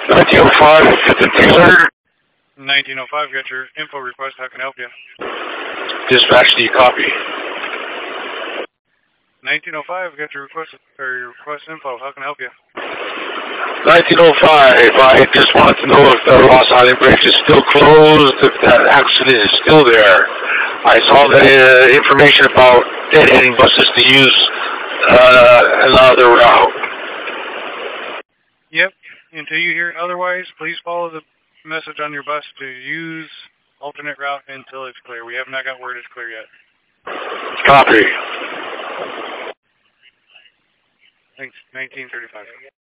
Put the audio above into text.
1905, it's a Taylor. 1905, got your info request. How can I help you? Dispatch, do you copy? 1905, got your request info. How can I help you? 1905, I just wanted to know if the Ross Island Bridge is still closed, if that accident is still there. I saw the information about dead-heading buses to use another route. Yep. Until you hear otherwise, please follow the message on your bus to use alternate route until it's clear. We have not got word it's clear yet. Copy. Thanks. 1935.